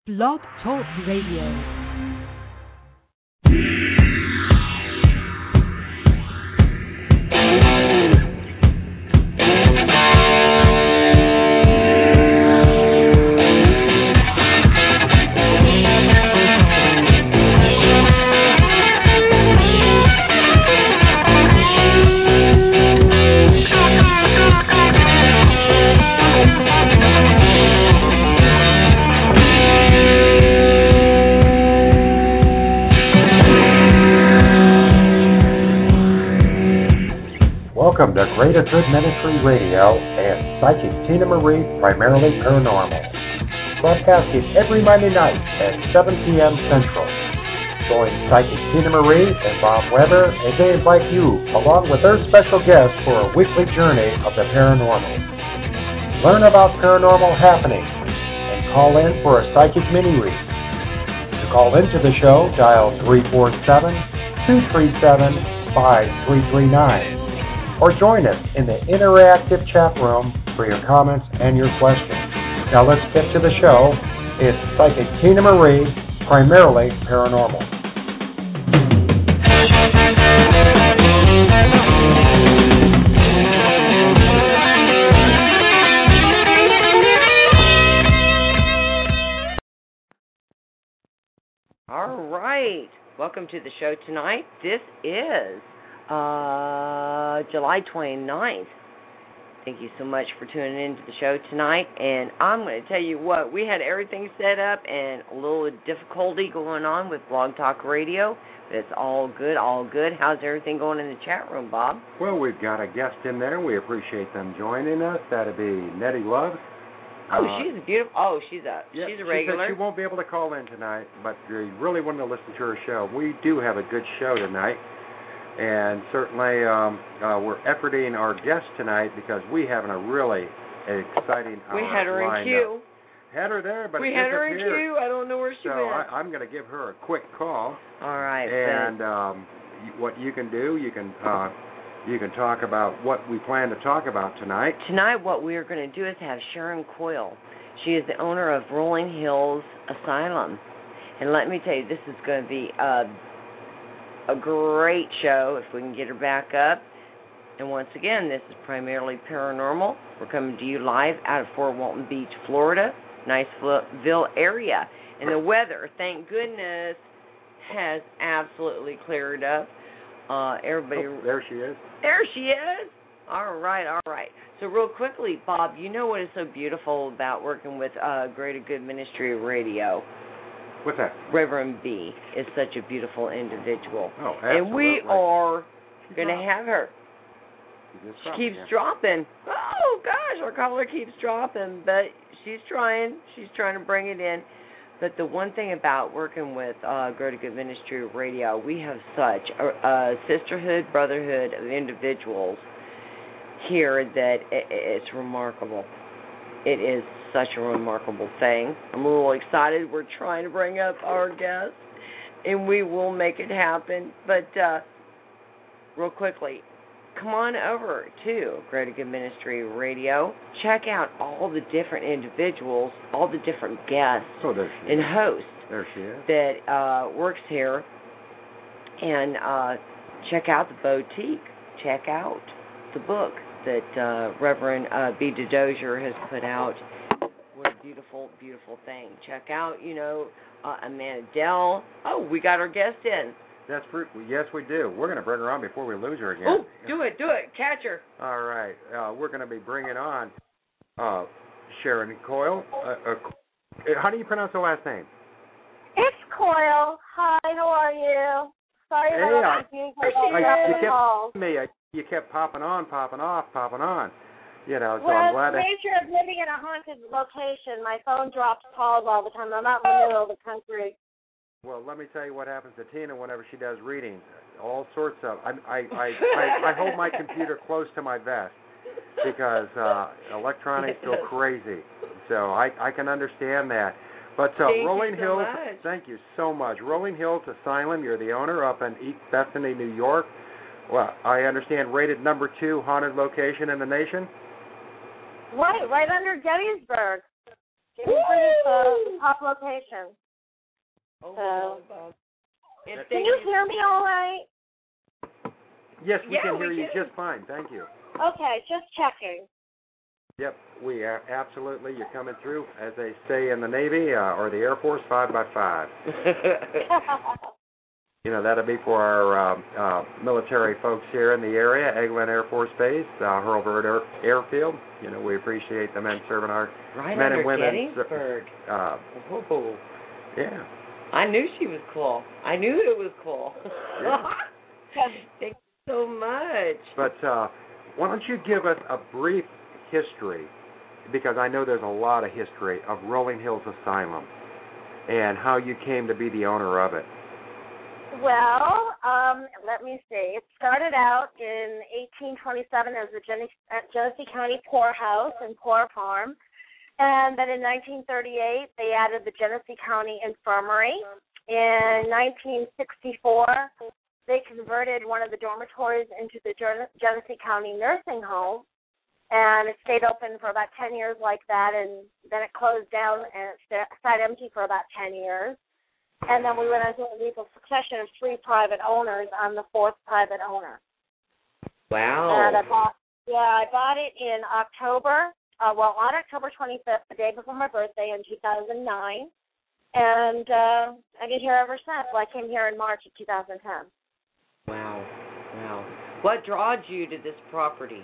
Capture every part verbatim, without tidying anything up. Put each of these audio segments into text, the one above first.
Blog Talk Radio. Welcome to Greater Good Ministry Radio and Psychic Tina Marie, primarily paranormal. Broadcasting every Monday night at seven p.m. Central. Join Psychic Tina Marie and Bob Weber as they invite you, along with their special guests, for a weekly journey of the paranormal. Learn about paranormal happenings and call in for a psychic mini-read. To call into the show, dial three four seven, two three seven, five three three nine. Or join us in the interactive chat room for your comments and your questions. Now let's get to the show. It's Psychic Tina Marie, primarily paranormal. All right. Welcome to the show tonight. This is Uh, July twenty-ninth. Thank you so much for tuning in to the show tonight. And I'm going to tell you what, we had everything set up and a little difficulty going on with Blog Talk Radio. But it's all good, all good. How's everything going in the chat room, Bob? Well, we've got a guest in there. We appreciate them joining us. That'd be Nettie Love. Oh, uh, she's a beautiful. Oh, she's a yeah, she's a regular. She said she won't be able to call in tonight, but if you really want to listen to her show, we do have a good show tonight. And certainly um, uh, we're efforting our guest tonight because we having a really exciting hour We had her in queue. Had her there, but we it had her in disappeared. queue. I don't know where she so went. So I'm going to give her a quick call. All right. And um, what you can do, you can uh, you can talk about what we plan to talk about tonight. Tonight, what we are going to do is have Sharon Coyle. She is the owner of Rolling Hills Asylum, and let me tell you, this is going to be a A great show if we can get her back up. And once again, this is primarily paranormal. We're coming to you live out of Fort Walton Beach, Florida, Niceville area. And the weather, thank goodness, has absolutely cleared up. Uh, everybody, oh, there she is. There she is. All right, all right. So real quickly, Bob, you know what is so beautiful about working with uh, Greater Good Ministry Radio? What's that? Reverend B is such a beautiful individual. Oh, absolutely. And we are going to have her. She, she keeps yeah. dropping. Oh, gosh, our caller keeps dropping, but she's trying. She's trying to bring it in. But the one thing about working with uh, Greater Good Ministry Radio, we have such a, a sisterhood, brotherhood of individuals here that it, it's remarkable. It is such a remarkable thing. I'm a little excited. We're trying to bring up our guest, and we will make it happen. But uh, real quickly, come on over to Greater Good Ministry Radio. Check out all the different individuals, all the different guests oh, there she and is. hosts there she is. that uh, works here. And uh, check out the boutique. Check out the book that uh, Reverend uh, B. DeDozier has put out. What a beautiful, beautiful thing. Check out, you know, uh, Amanda Dell. Oh, we got our guest in. That's pretty, yes, we do. We're going to bring her on before we lose her again. Oh, do it, do it. Catch her. All right. Uh, we're going to be bringing on uh, Sharon Coyle. Uh, uh, how do you pronounce her last name? It's Coyle. Hi, how are you? Sorry hey, about I, I, I, you kept calls. me. I, you kept popping on, popping off, popping on. You know, so well, I'm glad the nature of living in a haunted location, my phone drops calls all the time. I'm out in the middle of the country. Well, let me tell you what happens to Tina whenever she does readings. All sorts of. I I I, I, I hold my computer close to my vest because uh, electronics go crazy. So I I can understand that. But uh, thank Rolling you so Hills, much. thank you so much. Rolling Hills Asylum. You're the owner up in East Bethany, New York. Well, I understand rated number two haunted location in the nation. Right, right under Gettysburg. It was pretty uh, top location. Oh, so, if can you hear me all right? Yes, we yeah, can hear we you can. just fine. Thank you. Okay, just checking. Yep, we are absolutely. You're coming through, as they say in the Navy uh, or the Air Force, five by five. You know, that'll be for our uh, uh, military folks here in the area, Eglin Air Force Base, uh, Hurlburt Air, Airfield. You know, we appreciate the men serving our right men under and women. Gettysburg. Uh, Whoa. yeah. I knew she was cool. I knew it was cool. Yeah. Thank you so much. But uh, why don't you give us a brief history, because I know there's a lot of history of Rolling Hills Asylum and how you came to be the owner of it. Well, um, let me see. It started out in eighteen twenty-seven as the Gen- Genesee County Poorhouse and Poor Farm. And then in nineteen thirty-eight, they added the Genesee County Infirmary. In nineteen sixty-four, they converted one of the dormitories into the Gen- Genesee County Nursing Home. And it stayed open for about ten years like that, and then it closed down and it sat empty for about ten years. And then we went into a legal succession of three private owners. I'm the fourth private owner. Wow. And I bought, yeah, I bought it in October, uh, well, on October twenty-fifth, the day before my birthday in two thousand nine. And uh, I've been here ever since. Well, I came here in March of two thousand ten. Wow. Wow. What drawed you to this property?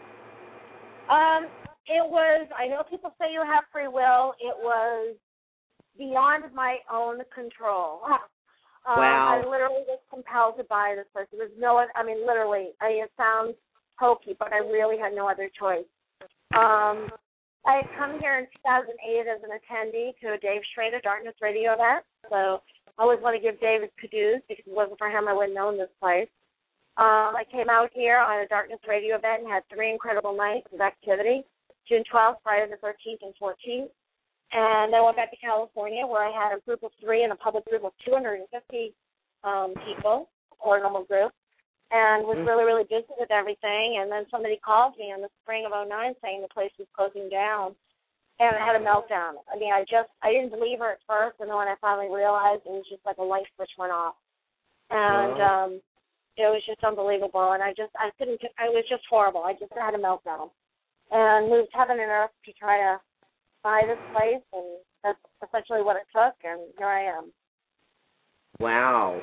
Um, it was, I know people say you have free will. It was beyond my own control. Um, Wow. I literally was compelled to buy this place. There was no, I mean, literally, I mean, it sounds hokey, but I really had no other choice. Um, I had come here in two thousand eight as an attendee to a Dave Schrader Darkness Radio event, so I always want to give Dave his kudos, because if it wasn't for him, I wouldn't known this place. Um, I came out here on a Darkness Radio event and had three incredible nights of activity, June twelfth, Friday the thirteenth, and fourteenth. And then I went back to California, where I had a group of three and a public group of two hundred fifty um, people, or a normal group, and was really, really busy with everything. And then somebody called me in the spring of oh nine saying the place was closing down, and I had a meltdown. I mean, I just, I didn't believe her at first, and then when I finally realized, it was just like a light switch went off. And um, it was just unbelievable, and I just, I couldn't, it was just horrible. I just had a meltdown and moved heaven and earth to try to buy this place, and that's essentially what it took, and here I am. Wow.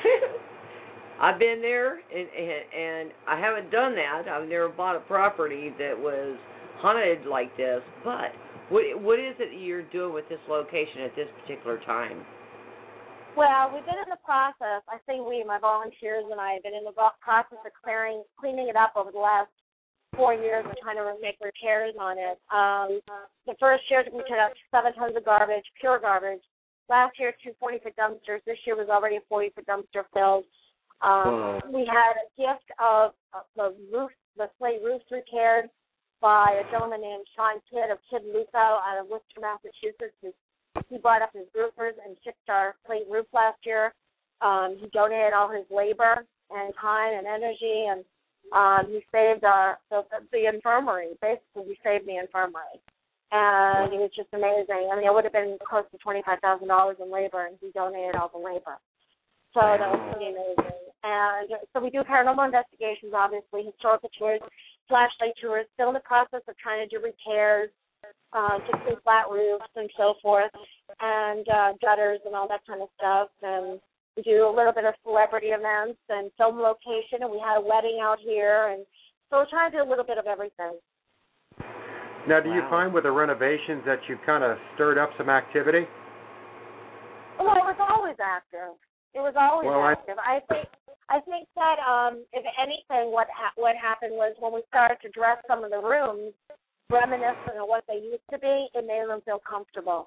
I've been there, and, and and I haven't done that. I've never bought a property that was haunted like this, but what what is it you're doing with this location at this particular time? Well, we've been in the process, I think we, my volunteers and I, have been in the process of clearing, cleaning it up over the last four years and trying to make repairs on it. Um, the first year we took out seven tons of garbage, pure garbage. Last year, two forty-foot dumpsters. This year was already a forty-foot dumpster filled. Um, we had a gift of, of the roof, the slate roofs repaired by a gentleman named Sean Kidd of Kidd Luco out of Worcester, Massachusetts. He, he brought up his roofers and fixed our slate roof last year. Um, he donated all his labor and time and energy, and Um, he saved our the, the infirmary. Basically, he saved the infirmary, and it was just amazing. I mean, it would have been close to twenty-five thousand dollars in labor, and he donated all the labor. So that was pretty amazing. And so we do paranormal investigations, obviously, historical tours, flashlight tours. Still in the process of trying to do repairs, uh, fixing flat roofs and so forth, and uh, gutters and all that kind of stuff. And we do a little bit of celebrity events and film location, and we had a wedding out here, and so we're trying to do a little bit of everything. Now, do Wow. you find with the renovations that you've kind of stirred up some activity? Well, it was always active. It was always Well, I- active. I think I think that um, if anything, what ha- what happened was when we started to dress some of the rooms reminiscent of what they used to be, it made them feel comfortable.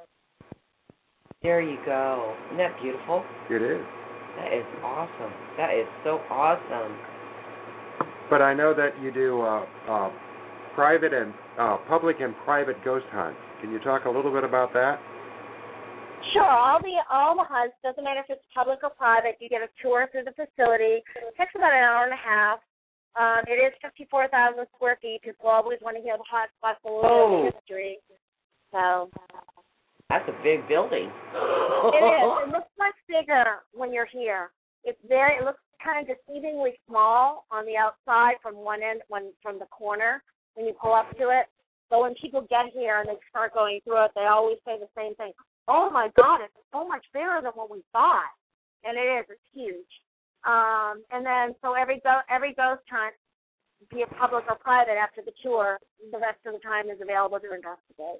There you go. Isn't that beautiful? It is. That is awesome. That is so awesome. But I know that you do uh, uh, private and uh, public and private ghost hunts. Can you talk a little bit about that? Sure. All the all the hunts, doesn't matter if it's public or private, you get a tour through the facility. It takes about an hour and a half. Um, it is fifty-four thousand square feet. People always want to hear the hot spots, a little Oh. bit of history. So that's a big building. It is. It looks much bigger when you're here. It's very. It looks kind of deceivingly small on the outside from one end, when from the corner when you pull up to it. But when people get here and they start going through it, they always say the same thing. Oh my God, it's so much bigger than what we thought, and it is. It's huge. Um, and then so every go every ghost hunt, be it public or private, after the tour, the rest of the time is available to investigate.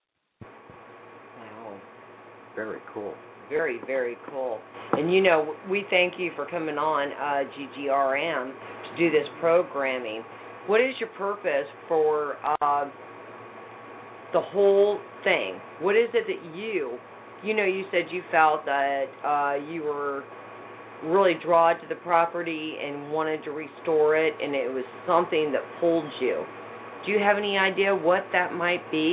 Wow. Very cool. Very, very cool. And, you know, we thank you for coming on uh, G G R M to do this programming. What is your purpose for uh, the whole thing? What is it that you, you know, you said you felt that uh, you were really drawn to the property and wanted to restore it, and it was something that pulled you. Do you have any idea what that might be?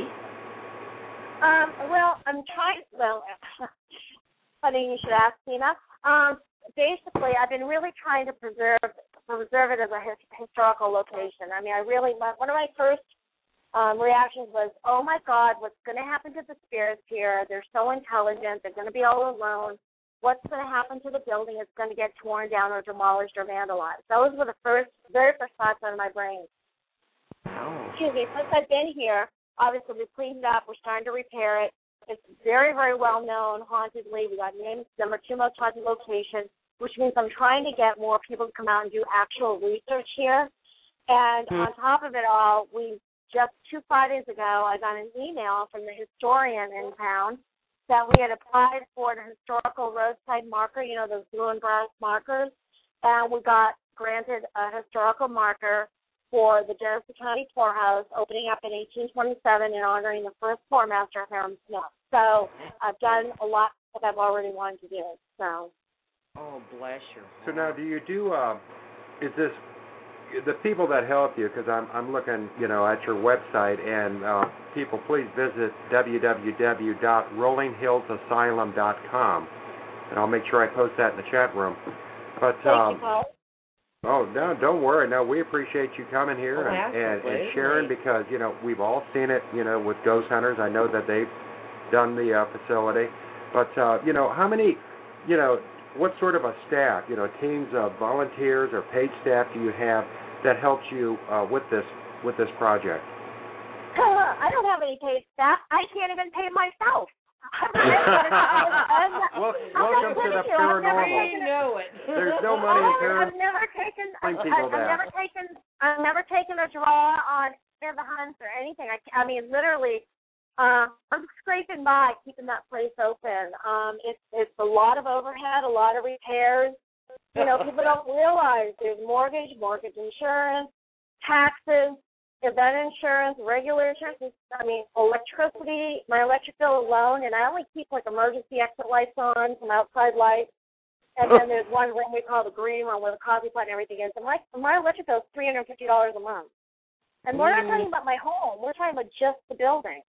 Um, well, I'm trying, well, funny you should ask, Tina. Um, basically, I've been really trying to preserve preserve it as a his, historical location. I mean, I really, my, one of my first um, reactions was, oh, my God, what's going to happen to the spirits here? They're so intelligent. They're going to be all alone. What's going to happen to the building? It's going to get torn down or demolished or vandalized. Those were the first, very first thoughts out of my brain. Oh. Excuse me. Since I've been here, obviously we cleaned it up. We're starting to repair it. It's very, very well known, hauntedly. We got named number two most haunted location, which means I'm trying to get more people to come out and do actual research here. And mm-hmm. on top of it all, we just two Fridays ago, I got an email from the historian in town that we had applied for the historical roadside marker, you know, those blue and brass markers, and we got granted a historical marker for the Genesee County Poorhouse, opening up in eighteen twenty-seven and honoring the first poor master, Hiram Smith. So I've done a lot that I've already wanted to do. So. Oh, bless you. So now, do you do? Uh, is this the people that help you? Because I'm I'm looking, you know, at your website, and uh, people, please visit w w w dot rolling hills asylum dot com, and I'll make sure I post that in the chat room. But. Thank Um, you, Paul. Oh, no, don't worry. No, we appreciate you coming here oh, and, and, and sharing, because, you know, we've all seen it, you know, with Ghost Hunters. I know that they've done the uh, facility. But, uh, you know, how many, you know, what sort of a staff, you know, teams of volunteers or paid staff do you have that helps you uh, with this with this project? Uh, I don't have any paid staff. I can't even pay myself. well, welcome to the paranormal. You know it. There's no money in paranormal. I've never taken. I've, people I've that. never taken. I've never taken a draw on any of the hunts or anything. I, I mean, literally, uh, I'm scraping by, keeping that place open. Um, it's it's a lot of overhead, a lot of repairs. You know, people don't realize there's mortgage, mortgage insurance, taxes, event insurance, regular insurance, I mean, electricity, my electric bill alone, and I only keep, like, emergency exit lights on, some outside lights, and then there's one room we call the green room where the coffee pot and everything is. And my, my electric bill is three hundred fifty dollars a month. And we're not talking about my home. We're talking about just the building.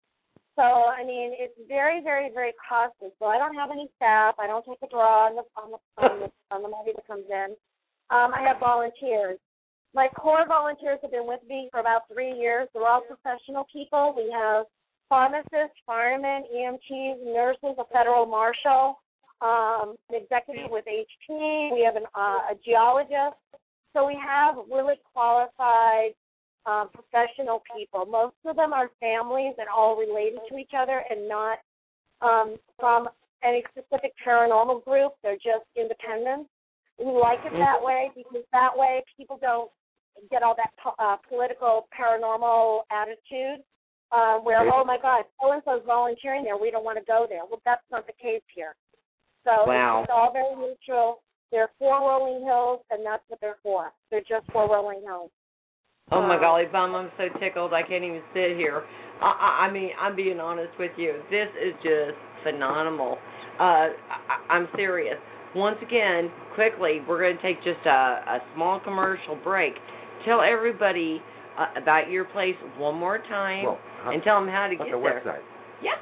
So, I mean, it's very, very, very costly. So I don't have any staff. I don't take a draw on the, on the, on the, on the money that comes in. Um, I have volunteers. My core volunteers have been with me for about three years. They're all professional people. We have pharmacists, firemen, E M Ts, nurses, a federal marshal, um, an executive with H P. We have an, uh, a geologist. So we have really qualified um, professional people. Most of them are families and all related to each other and not um, from any specific paranormal group. They're just independent. We like it that way because that way people don't get all that uh, political, paranormal attitude uh, where, oh, my God, so-and-so's volunteering there. We don't want to go there. Well, that's not the case here. So wow. It's all very neutral. They're for Rolling Hills, and that's what they're for. They're just for Rolling Hills. Oh, my um, golly bum, I'm so tickled I can't even sit here. I, I, I mean, I'm being honest with you. This is just phenomenal. Uh, I, I'm serious. Once again, quickly, we're going to take just a, a small commercial break. Tell everybody uh, about your place one more time, well, uh, and tell them how to get the there. Website. Yeah.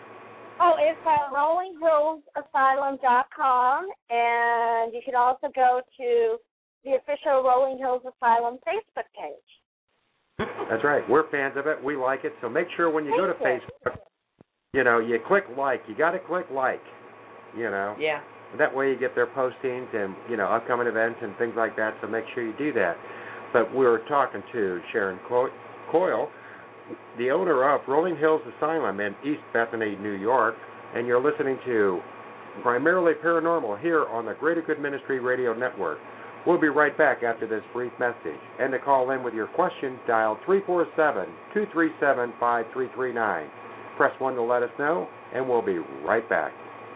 Oh, it's at rolling hills asylum dot com, and you can also go to the official Rolling Hills Asylum Facebook page. That's right. We're fans of it. We like it. So make sure when you go to Facebook, you know, you click like. You got to click like, you know. Yeah. That way you get their postings and, you know, upcoming events and things like that. So make sure you do that. But we were talking to Sharon Coyle, the owner of Rolling Hills Asylum in East Bethany, New York, and you're listening to Primarily Paranormal here on the Greater Good Ministry Radio Network. We'll be right back after this brief message. And to call in with your question, dial three four seven, two three seven, five three three nine. Press one to let us know, and we'll be right back.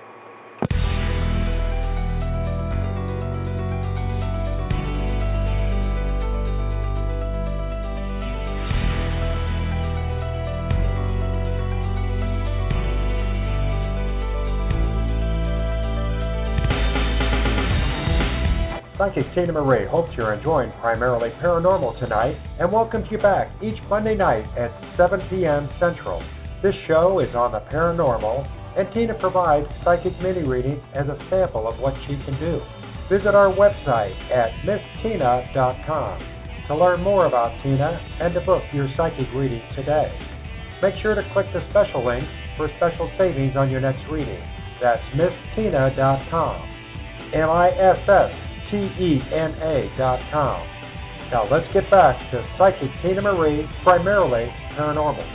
Psychic Tina Marie hopes you're enjoying Primarily Paranormal tonight and welcomes you back each Monday night at seven p.m. Central. This show is on the paranormal, and Tina provides psychic mini-readings as a sample of what she can do. Visit our website at miss tina dot com to learn more about Tina and to book your psychic reading today. Make sure to click the special link for special savings on your next reading. That's miss tina dot com. M I S S T E N A dot com. Now let's get back to Psychic Tina Marie, Primarily Paranormal.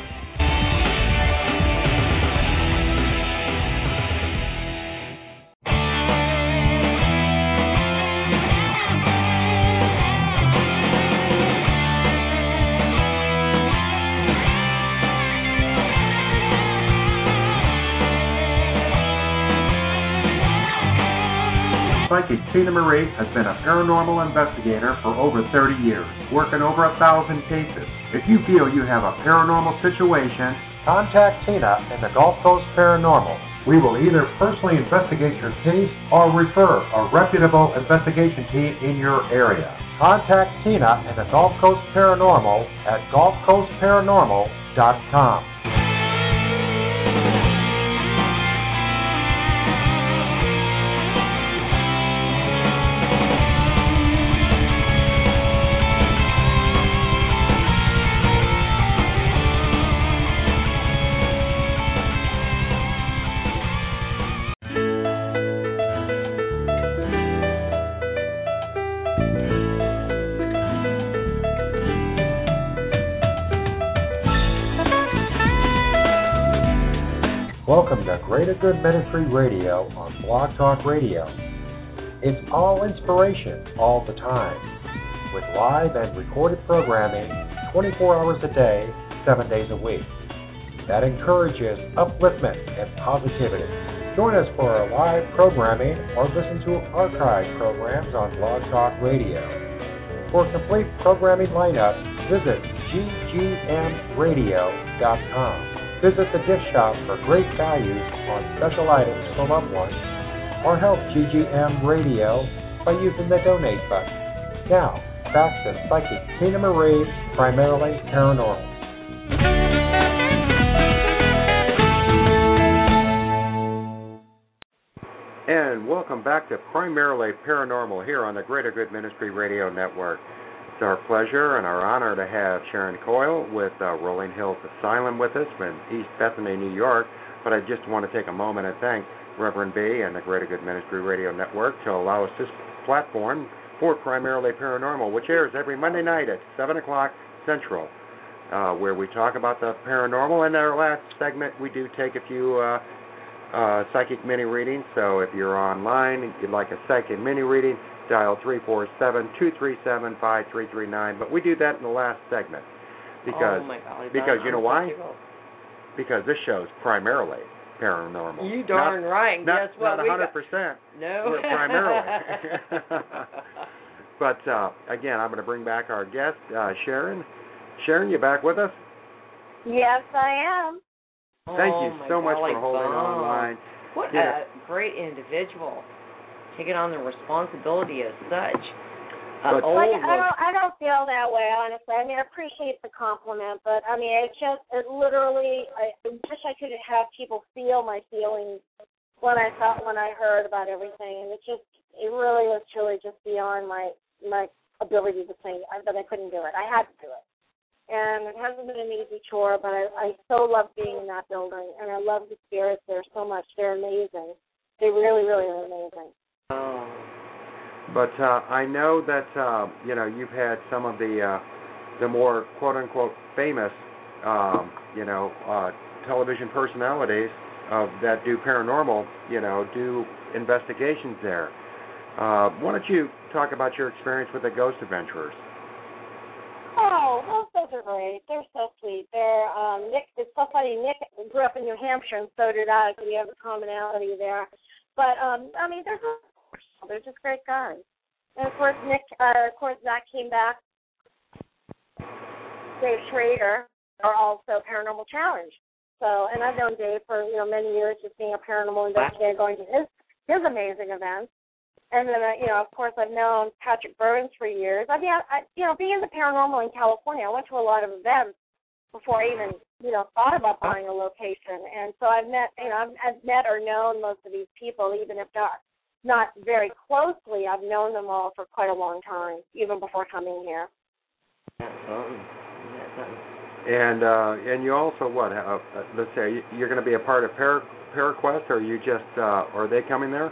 Psychic Tina Marie has been a paranormal investigator for over thirty years, working over a thousand cases. If you feel you have a paranormal situation, contact Tina in the Gulf Coast Paranormal. We will either personally investigate your case or refer a reputable investigation team in your area. Contact Tina in the Gulf Coast Paranormal at gulf coast paranormal dot com. Welcome to Greater Good Ministry Radio on Blog Talk Radio. It's all inspiration all the time, with live and recorded programming twenty-four hours a day, seven days a week. That encourages upliftment and positivity. Join us for our live programming or listen to archive programs on Blog Talk Radio. For a complete programming lineup, visit g g m radio dot com. Visit the gift shop for great values on special items for loved ones, or help G G M Radio by using the donate button. Now, back to Psychic Tina Marie, Primarily Paranormal. And welcome back to Primarily Paranormal here on the Greater Good Ministry Radio Network. It's our pleasure and our honor to have Sharon Coyle with uh, Rolling Hills Asylum with us from East Bethany, New York. But I just want to take a moment and thank Reverend B and the Greater Good Ministry Radio Network to allow us this platform for Primarily Paranormal, which airs every Monday night at seven o'clock Central, uh, where we talk about the paranormal. In our last segment, we do take a few uh, uh, psychic mini-readings. So if you're online and you'd like a psychic mini-reading, dial three four seven, two three seven, five three three nine. But we do that in the last segment. Because, oh my God, because you know why? Because this show's primarily paranormal. You darn not, right. Not, Guess what? Not one hundred percent. No. We're primarily. But, uh, again, I'm going to bring back our guest, uh, Sharon. Sharon, you back with us? Yes, I am. Thank oh you so much for holding God. online. What yeah. a great individual. Taking on the responsibility as such. Uh, but, well, I, I don't. I don't feel that way, honestly. I mean, I appreciate the compliment, but I mean, it's just it literally. I wish I could have people feel my feelings when I thought when I heard about everything, and it just it really was truly just beyond my my ability to say that I couldn't do it. I had to do it. And it hasn't been an easy chore, but I, I so love being in that building, and I love the spirits there so much. They're amazing. They really, really are amazing. Oh. But uh, I know that uh, you know you've had some of the uh, the more quote unquote famous um, you know uh, television personalities of that do paranormal you know do investigations there. Uh, why don't you talk about your experience with the Ghost Adventurers? Oh, those guys are great. They're so sweet. They're um, Nick. It's so funny. Nick grew up in New Hampshire, and so did I. So we have a commonality there. But um, I mean, they're just, they're just great guys. And of course, Nick. Uh, of course, Zach came back. Dave Schrader are also Paranormal Challenge. So, and I've known Dave for you know many years, just being a paranormal investigator, going to his his amazing events. And then, uh, you know, of course, I've known Patrick Burns for years. I mean, I, I, you know, being in the paranormal in California, I went to a lot of events before I even, you know, thought about buying a location. And so I've met, you know, I've, I've met or known most of these people, even if not not very closely. I've known them all for quite a long time, even before coming here. That's something. That's something. And uh, and you also what? Uh, let's say you're going to be a part of Para, ParaQuest, or you just uh, are they coming there?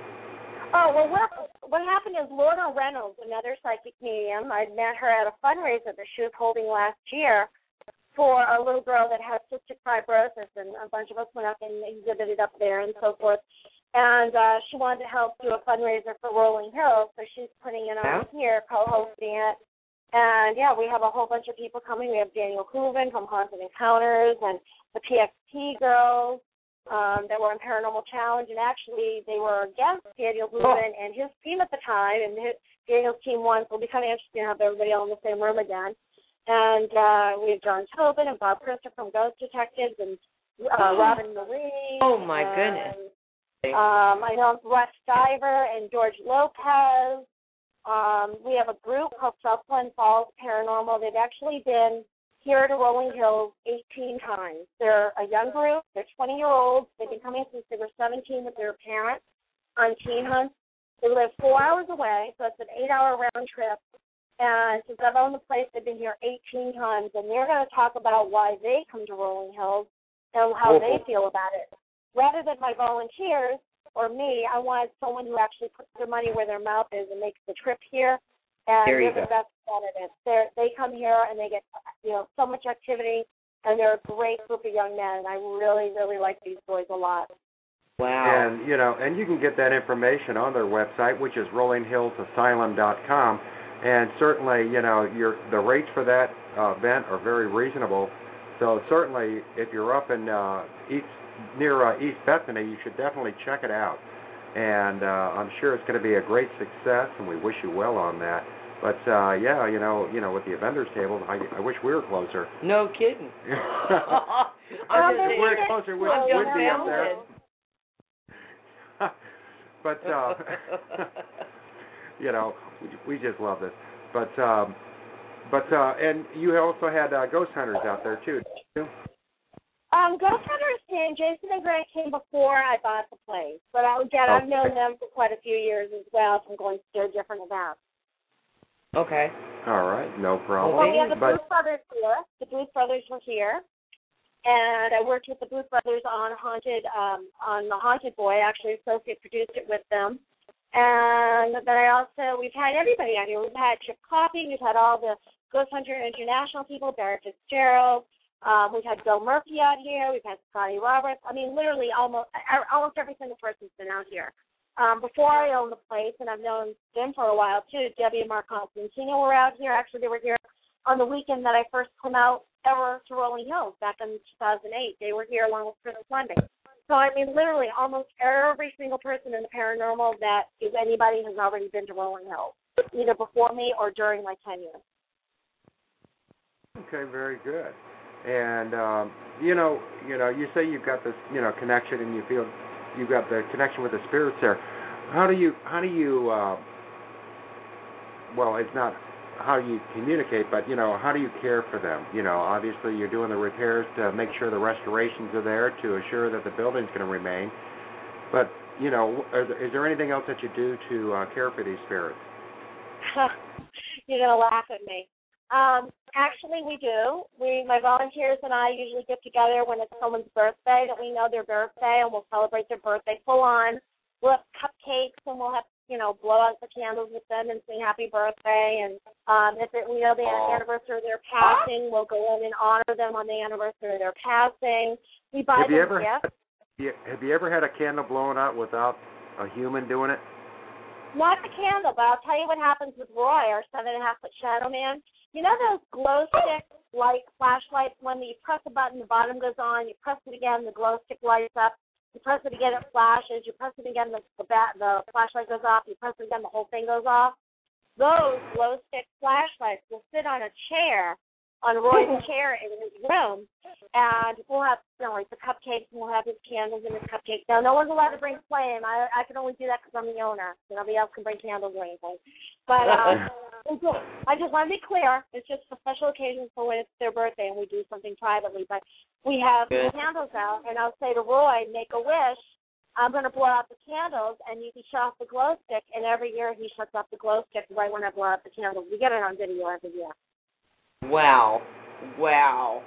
Oh, well, what, what happened is Lorna Reynolds, another psychic medium, I met her at a fundraiser that she was holding last year for a little girl that has cystic fibrosis, and a bunch of us went up and exhibited up there and so forth. And uh, she wanted to help do a fundraiser for Rolling Hills, so she's putting it on here, co-hosting it. And, yeah, we have a whole bunch of people coming. We have Daniel Hooven from Haunted Encounters and the P X P girls. Um, that were in Paranormal Challenge, and actually they were against Daniel Hooven and his team at the time, and his, Daniel's team won, so it'll be kind of interesting to have everybody all in the same room again. And uh, we have John Tobin and Bob Christopher from Ghost Detectives, and uh, Robin Marie. Oh, my and, goodness. Um, I know Rex Diver and George Lopez. Um, we have a group called Southland Falls Paranormal. They've actually been here to Rolling Hills eighteen times. They're a young group. They're twenty-year-olds. They've been coming since they were seventeen with their parents on teen hunts. They live four hours away, so it's an eight-hour round trip. And since I've owned the place, they've been here eighteen times, and they're going to talk about why they come to Rolling Hills and how they feel about it. Rather than my volunteers or me, I wanted someone who actually puts their money where their mouth is and makes the trip here. And there you they're go. the best candidates. They're, they come here and they get, you know, so much activity, and they're a great group of young men. I really, really like these boys a lot. Wow. And you know, and you can get that information on their website, which is rolling hills asylum dot com. And certainly, you know, your the rates for that uh, event are very reasonable. So certainly, if you're up in uh, East near uh, East Bethany, you should definitely check it out. And uh, I'm sure it's going to be a great success, and we wish you well on that. But uh, yeah, you know, you know, with the vendors table, I, I wish we were closer. No kidding. I'm if we were closer, we'd, we'd be up there. But uh, you know, we, we just love this. But um, but uh, and you also had uh, ghost hunters out there too. Didn't you? Um, Ghost Hunters came, Jason and Greg came before I bought the place. But I, again, I've known them for quite a few years as well from going to their different events. Okay. All right, no problem. Well, we have the but, Booth Brothers here. The Booth Brothers were here. And I worked with the Booth Brothers on Haunted, um, on The Haunted Boy. I actually associate produced it with them. And then I also, we've had everybody out here. We've had Chip Coffey. We've had all the Ghost Hunter International people, Barry Fitzgerald. Um, we've had Bill Murphy out here. We've had Scotty Roberts. I mean, literally almost almost every single person's been out here. Um, before I owned the place, and I've known them for a while, too, Debbie and Mark Constantino were out here. Actually, they were here on the weekend that I first came out ever to Rolling Hills back in two thousand eight. They were here along with Chris Monday. So, I mean, literally almost every single person in the paranormal that is anybody has already been to Rolling Hills, either before me or during my tenure. Okay, very good. And um, you know, you know, you say you've got this, you know, connection, and you feel you've got the connection with the spirits there. How do you, how do you, uh, well, it's not how you communicate, but you know, how do you care for them? You know, obviously you're doing the repairs to make sure the restorations are there to assure that the building's going to remain. But you know, there, is there anything else that you do to uh, care for these spirits? You're gonna laugh at me. Um, actually, we do. We, my volunteers and I usually get together when it's someone's birthday that we know their birthday, and we'll celebrate their birthday full on. We'll have cupcakes, and we'll have, you know, blow out the candles with them and sing happy birthday. And um, if it, we know the oh. anniversary of their passing, we'll go in and honor them on the anniversary of their passing. We buy have them you ever gifts. Had, have you ever had a candle blown out without a human doing it? Not the candle, but I'll tell you what happens with Roy, our seven and a half foot shadow man. You know those glow stick light flashlights when you press a button, the bottom goes on, you press it again, the glow stick lights up, you press it again, it flashes, you press it again, the the, bat, the flashlight goes off, you press it again, the whole thing goes off. Those glow stick flashlights will sit on a chair, on Roy's chair in his room, and we'll have, you know, like the cupcakes, and we'll have his candles and his cupcakes. Now, no one's allowed to bring flame. I I can only do that because I'm the owner. Nobody else can bring candles or anything. But um, I just want to be clear. It's just for special occasions for when it's their birthday and we do something privately. But we have the candles out, and I'll say to Roy, make a wish. I'm going to blow out the candles, and you can shut off the glow stick. And every year he shuts off the glow stick right when I blow out the candles. We get it on video every year. Wow. Wow.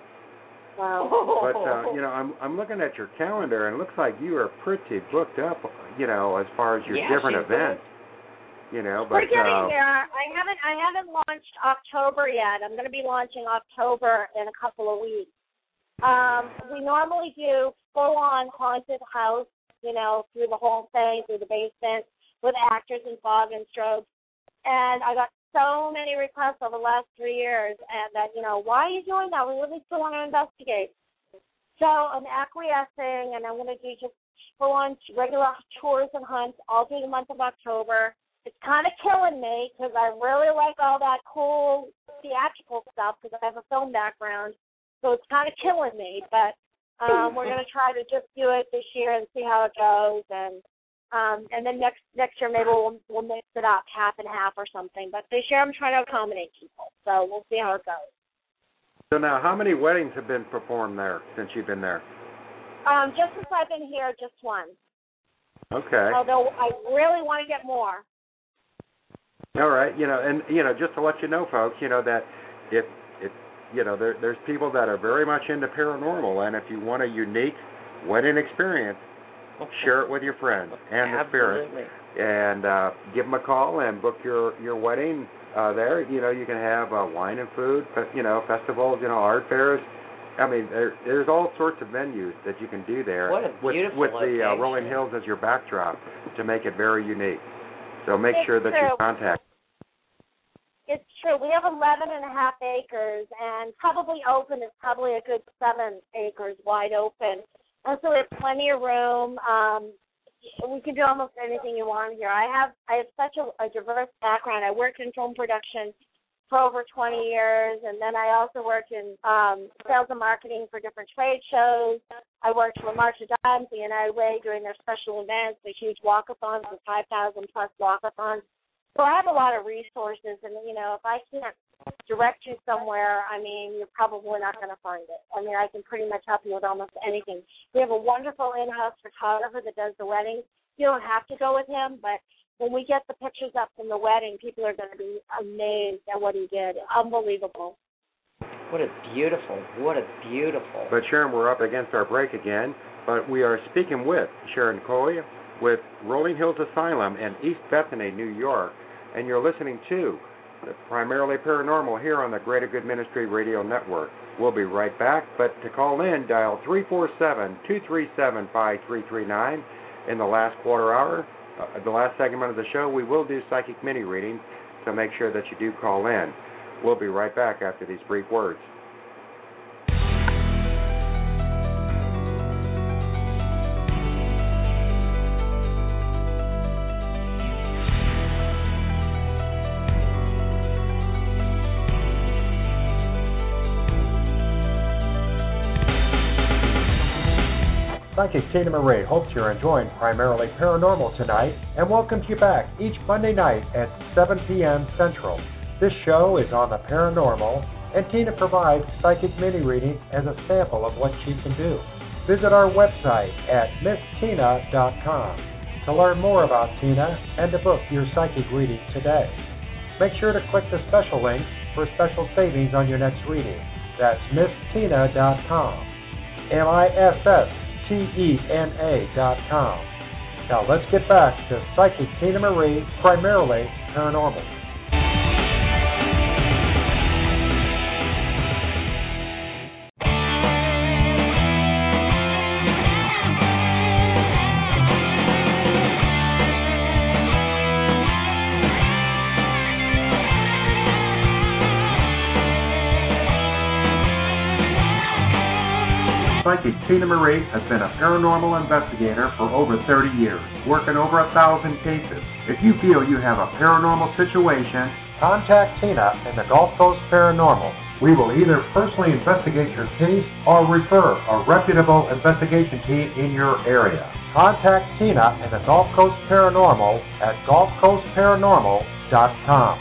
Wow. But, uh, you know, I'm I'm looking at your calendar, and it looks like you are pretty booked up, you know, as far as your yeah, different events. Good. You know, but we're getting uh, there. I haven't I haven't launched October yet. I'm going to be launching October in a couple of weeks. Um, we normally do full-on haunted house, you know, through the whole thing, through the basement, with actors and fog and strobes. And I got so many requests over the last three years, and that, you know, why are you doing that? We really still want to investigate. So I'm acquiescing, and I'm going to do just full-on regular tours and hunts all through the month of October. It's kind of killing me because I really like all that cool theatrical stuff because I have a film background. So it's kind of killing me, but um, we're going to try to just do it this year and see how it goes, and Um, and then next next year maybe we'll we'll mix it up half and half or something. But this year I'm trying to accommodate people, so we'll see how it goes. So now, how many weddings have been performed there since you've been there? Um, just since I've been here, just one. Okay. Although I really want to get more. All right, you know, and you know, just to let you know, folks, you know that if if you know there there's people that are very much into paranormal, and if you want a unique wedding experience, share it with your friends and the spirit, and uh, give them a call and book your your wedding uh, there. You know, you can have uh, wine and food, you know, festivals, you know, art fairs. I mean, there, there's all sorts of venues that you can do there what a with beautiful with the uh, location. rolling hills as your backdrop to make it very unique. So make it's sure that true. you contact. It's true. We have eleven and a half acres, and probably open is probably a good seven acres wide open. And so we have plenty of room. Um, we can do almost anything you want here. I have I have such a, a diverse background. I worked in film production for over twenty years, and then I also worked in um, sales and marketing for different trade shows. I worked for March of Dimes, the United Way, during their special events, the huge walk-a-thons, the five thousand plus walk-a-thons. So I have a lot of resources, and, you know, if I can't direct you somewhere, I mean, you're probably not going to find it. I mean, I can pretty much help you with almost anything. We have a wonderful in-house photographer that does the weddings. You don't have to go with him, but when we get the pictures up from the wedding, people are going to be amazed at what he did. Unbelievable. What a beautiful, what a beautiful. But Sharon, we're up against our break again, but we are speaking with Sharon Coy with Rolling Hills Asylum in East Bethany, New York, and you're listening to Primarily Paranormal here on the Greater Good Ministry Radio Network. We'll be right back, but to call in, dial three four seven, two three seven, five three three nine. In the last quarter hour, uh, the last segment of the show, we will do psychic mini readings, so make sure that you do call in. We'll be right back after these brief words. Psychic Tina Marie hopes you're enjoying Primarily Paranormal tonight and welcomes you back each Monday night at seven p.m. Central. This show is on the paranormal, and Tina provides psychic mini readings as a sample of what she can do. Visit our website at miss tina dot com to learn more about Tina and to book your psychic reading today. make sure to click the special link for special savings on your next reading. That's miss tina dot com. M I S S T E N A dot com. Now let's get back to Psychic Tina Marie, primarily paranormal. Psychic Tina Marie has been a paranormal investigator for over thirty years, working over a thousand cases. If you feel you have a paranormal situation, contact Tina in the Gulf Coast Paranormal. We will either personally investigate your case or refer a reputable investigation team in your area. Contact Tina in the Gulf Coast Paranormal at gulf coast paranormal dot com.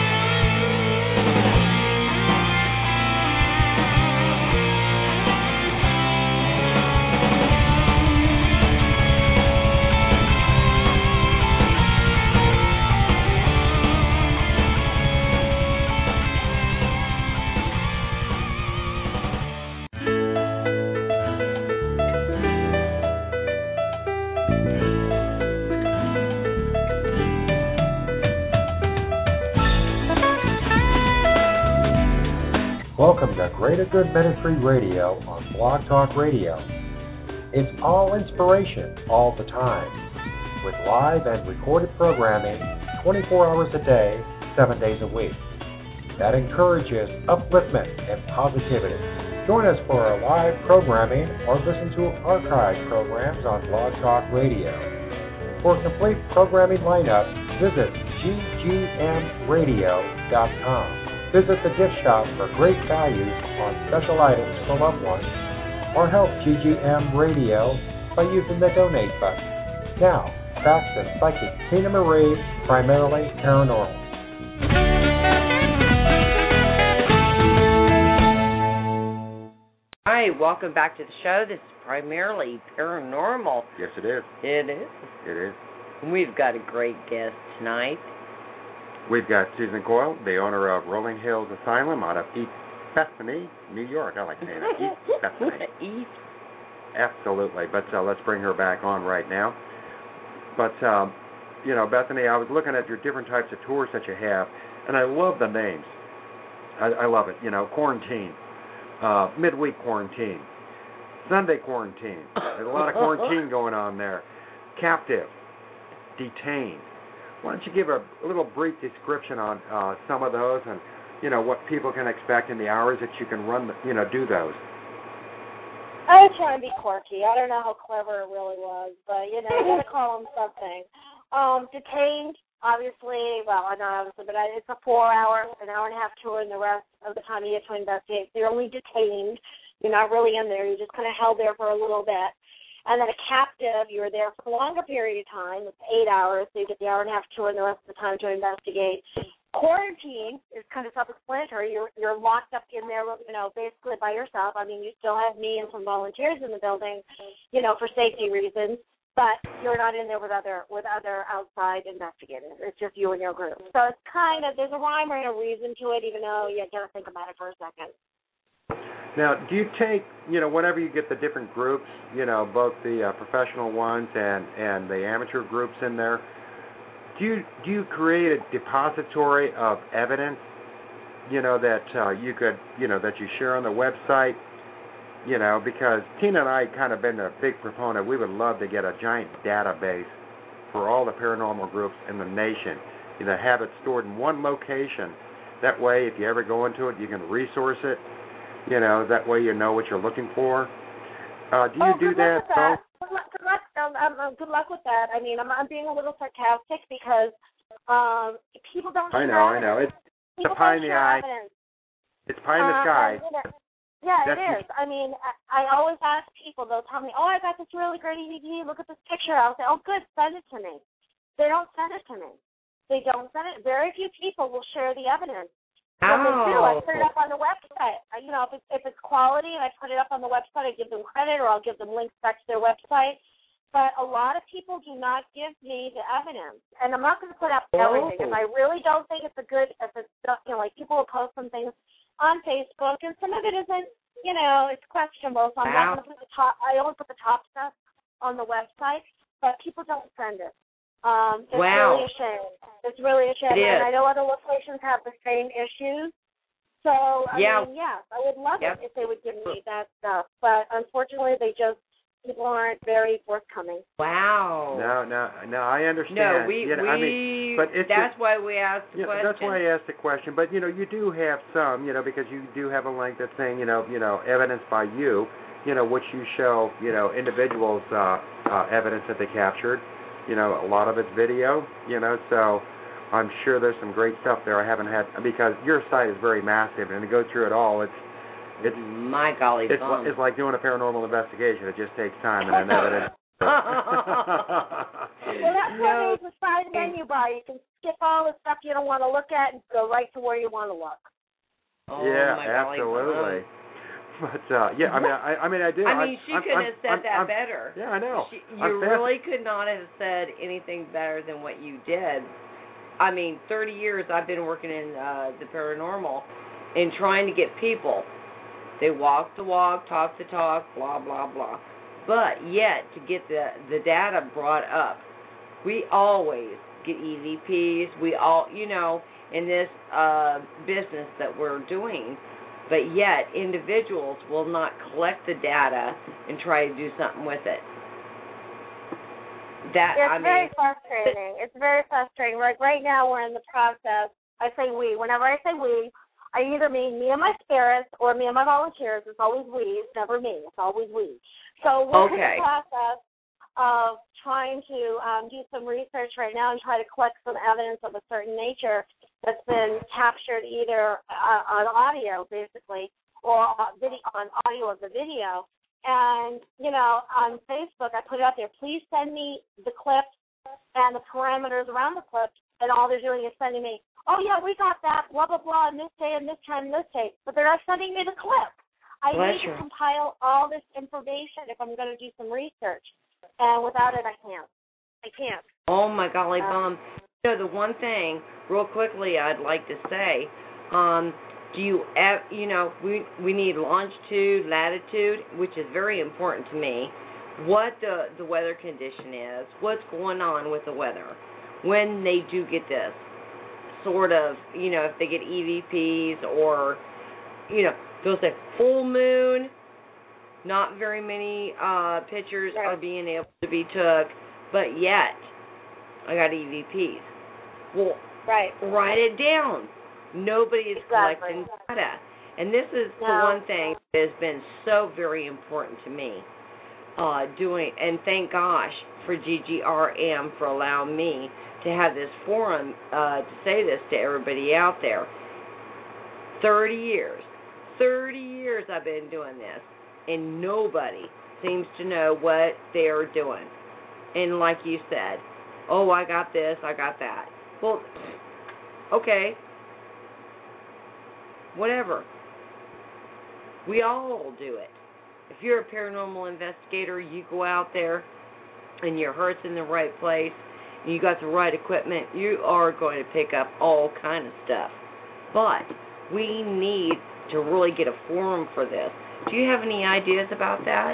Welcome to Greater Good Ministry Radio on Blog Talk Radio. It's all inspiration all the time, with live and recorded programming twenty-four hours a day, seven days a week. That encourages upliftment and positivity. Join us for our live programming or listen to archived programs on Blog Talk Radio. For a complete programming lineup, visit g g m radio dot com. Visit the gift shop for great values on special items for loved ones, or help G G M Radio by using the donate button. Now, back to Psychic Tina Marie, primarily paranormal. Hi, welcome back to the show. This is primarily paranormal. Yes, it is. It is. It is. We've got a great guest tonight. We've got Susan Coyle, the owner of Rolling Hills Asylum out of East Bethany, New York. I like saying that. East Bethany. East. Absolutely. But uh, let's bring her back on right now. But, um, you know, Bethany, I was looking at your different types of tours that you have, and I love the names. I, I love it. You know, quarantine, uh, midweek quarantine, Sunday quarantine. There's a lot of quarantine going on there. Captive, detained. Why don't you give a, a little brief description on uh, some of those, and you know what people can expect in the hours that you can run, the, you know, do those. I was trying to be quirky. I don't know how clever it really was, but you know, you gotta call them something. Um, detained, obviously. Well, not obviously, but I, it's a four-hour, an hour and a half tour, and the rest of the time you get to investigate. So you're only detained. You're not really in there. You're just kind of held there for a little bit. And then a captive, you're there for a longer period of time. It's eight hours, so you get the hour and a half tour and the rest of the time to investigate. Quarantine is kind of self-explanatory. You're you're locked up in there, you know, basically by yourself. I mean, you still have me and some volunteers in the building, you know, for safety reasons, but you're not in there with other with other outside investigators. It's just you and your group. So it's kind of, there's a rhyme or a reason to it, even though you got to think about it for a second. Now, do you take, you know, whenever you get the different groups, you know, both the uh, professional ones and, and the amateur groups in there, do you do you create a depository of evidence, you know, that uh, you could, you know, that you share on the website, you know, because Tina and I kind of been a big proponent. We would love to get a giant database for all the paranormal groups in the nation, you know, have it stored in one location. That way, if you ever go into it, you can resource it. You know, that way you know what you're looking for. Uh, do you oh, do good that? Luck with that. Good luck, good luck, um, um, good luck with that. I mean, I'm, I'm being a little sarcastic because um, people don't. I know, I know. It's a pie in the eye. Evidence. It's pie in the uh, sky. You know, yeah, That's it is. I mean, I, I always ask people. They'll tell me, "Oh, I got this really great E V D. Look at this picture." I'll say, "Oh, good, send it to me." They don't send it to me. They don't send it. Very few people will share the evidence. What oh. they do, I put it up on the website. I, you know, if it's, if it's quality and I put it up on the website, I give them credit, or I'll give them links back to their website. But a lot of people do not give me the evidence, and I'm not going to put up Oh. everything because I really don't think it's a good. If it's you know, like people will post some things on Facebook, and some of it isn't. You know, it's questionable. So I'm Wow. not going to put the top. I only put the top stuff on the website, but people don't send it. Um, it's Wow. really a shame. It's really a shame, It and is. I know other locations have the same issues. So I Yeah. mean, yes, I would love Yep. it if they would give me that stuff, but unfortunately, they just people aren't very forthcoming. Wow. No, no, no. I understand. No, we, you know, we I mean, but it's that's just, why we asked the yeah, question. that's why I asked the question. But you know, you do have some, you know, because you do have a link that's saying, you know, you know, evidence by you, you know, which you show, you know, individuals' uh, uh, evidence that they captured. You know, a lot of it's video. You know, so I'm sure there's some great stuff there. I haven't had because your site is very massive, and to go through it all, it's it's My golly, it's, bum. it's like doing a paranormal investigation. It just takes time and an evidence. Well, that's why No. there's a side menu bar. You can skip all the stuff you don't want to look at and go right to where you want to look. Oh, yeah, my golly, absolutely. bum. But uh, yeah, I mean, I, I mean, I do. I mean, she I'm, could I'm, have said I'm, that I'm, better. Yeah, I know. She, I'm you fast- really could not have said anything better than what you did. I mean, thirty years I've been working in uh, the paranormal and trying to get people. They walk the walk, talk the talk, blah, blah, blah. But yet, to get the, the data brought up, we always get E V Ps. We all, you know, in this uh, business that we're doing, but yet individuals will not collect the data and try to do something with it. That It's I very mean, frustrating. It's very frustrating. Like right now, we're in the process. I say we. Whenever I say we, I either mean me and my spirits or me and my volunteers. It's always we. It's never me. It's always we. So we're Okay. in the process of trying to um, do some research right now and try to collect some evidence of a certain nature that's been captured either uh, on audio, basically, or on, video, on audio of the video. And, you know, on Facebook, I put it out there, please send me the clips and the parameters around the clips, and all they're doing is sending me, oh, yeah, we got that, blah, blah, blah, on this day and this time and this day, but they're not sending me the clip. I Bless need you. to compile all this information if I'm going to do some research, and without it, I can't. I can't. oh my golly, Um, bum. You know, the one thing, real quickly, I'd like to say, um, do you, ev- you know, we we need longitude, latitude, which is very important to me. What the the weather condition is, what's going on with the weather when they do get this sort of, you know, if they get E V Ps or, you know, they'll say full moon. Not very many uh, pictures Right. are being able to be took, but yet I got E V Ps. Well, Right. write it down. Nobody is Exactly. collecting data. And this is the No. one thing that has been so very important to me. Uh, doing and thank gosh for G G R M for allowing me to have this forum uh, to say this to everybody out there. Thirty years, thirty years I've been doing this, and nobody seems to know what they're doing. And like you said, oh, I got this, I got that. Well, okay, whatever. We all do it. If you're a paranormal investigator, you go out there and your heart's in the right place and you got the right equipment, you are going to pick up all kind of stuff. But we need to really get a forum for this. Do you have any ideas about that?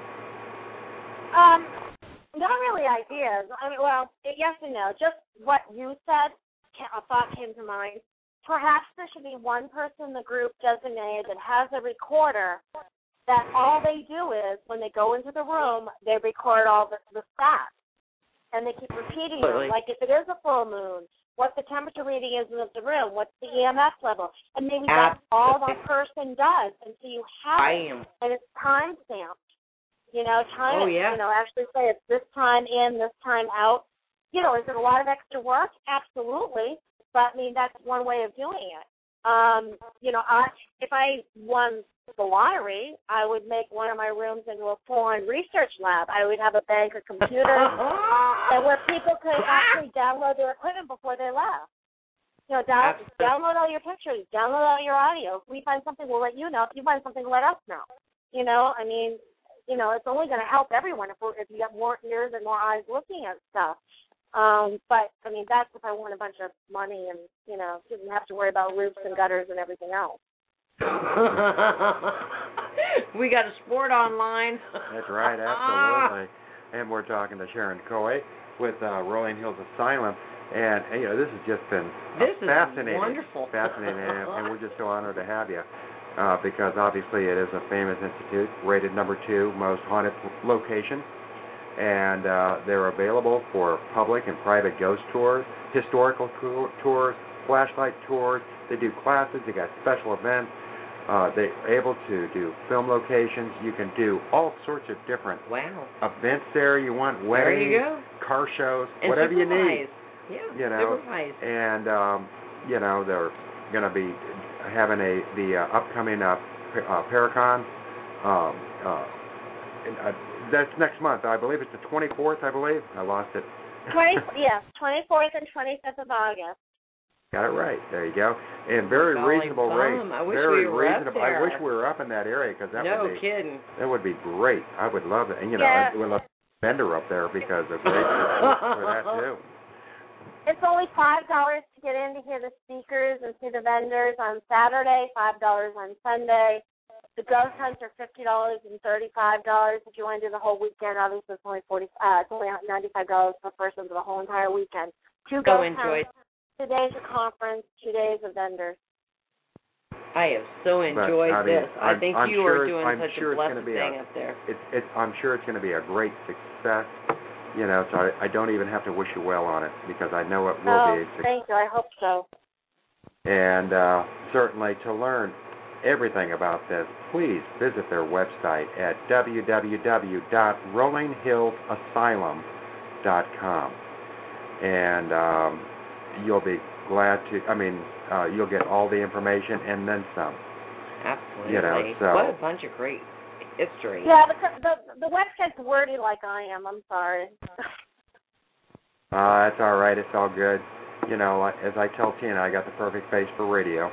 Um, not really ideas. I mean, well, yes and no. Just what you said, a thought came to mind. Perhaps there should be one person in the group designated that has a recorder that all they do is, when they go into the room, they record all the, the stats. And they keep repeating Really? them. Like if it is a full moon, what the temperature reading is in the room, what's the E M F level. And maybe that's all that person does. And so you have I it. am. And it's time stamped. You know, time Oh, yeah. you know, actually say it's this time in, this time out. You know, is it a lot of extra work? Absolutely. But I mean, that's one way of doing it. Um, you know, I, if I won the lottery, I would make one of my rooms into a full-on research lab. I would have a bank of computers and where people could actually download their equipment before they left. You know, down, download all your pictures, download all your audio. If we find something, we'll let you know. If you find something, let us know. You know, I mean, you know, it's only going to help everyone if, we're, if you have more ears and more eyes looking at stuff. Um, but, I mean, that's if I want a bunch of money and, you know, didn't have to worry about roofs and gutters and everything else. We got a sport online. That's right, absolutely. And we're talking to Sharon Coy with uh, Rolling Hills Asylum. And, you know, this has just been this fascinating. Is wonderful. Fascinating, and, and we're just so honored to have you. Uh, because obviously it is a famous institute, rated number two most haunted location, and uh, they're available for public and private ghost tours, historical tours, flashlight tours. They do classes. They got special events. Uh, they're able to do film locations. You can do all sorts of different wow. events there. You want weddings, there you go. car shows, and whatever you need. Yeah, you know, supervised. and um, you know they're going to be having a the uh, upcoming uh, uh, Paracon. Um, uh, uh, that's next month. I believe it's the twenty-fourth. I believe I lost it. Twenty yes, twenty-fourth and twenty-fifth of August. Got it right. There you go. And very Golly reasonable bum. rates. I wish very we were reasonable. up there. I wish we were up in that area because that no would be kidding. That would be great. I would love it. And you know, yeah. I would love a vendor up there because of great for that too. It's only five dollars to get in to hear the speakers and see the vendors on Saturday, five dollars on Sunday. The ghost hunts are fifty dollars and thirty-five dollars. If you want to do the whole weekend, obviously it's only forty. Uh, it's only ninety-five dollars per person for the whole entire weekend. Two Go ghost enjoy. hunts, two days of conference, two days of vendors. I have so enjoyed but, I mean, this. I I'm, think I'm you sure, are doing I'm such sure a blessed it's be thing a, up there. It's, it's, I'm sure it's going to be a great success. You know, so I, I don't even have to wish you well on it because I know it will oh, be a success. Thank you. I hope so. And uh, certainly to learn everything about this, please visit their website at w w w dot rolling hills asylum dot com. And um, you'll be glad to, I mean, uh, you'll get all the information and then some. Absolutely. You know, so, what a bunch of great history. Yeah, the, the, the website's wordy like I am. I'm sorry. Uh, that's all right. It's all good. You know, as I tell Tina, I got the perfect face for radio.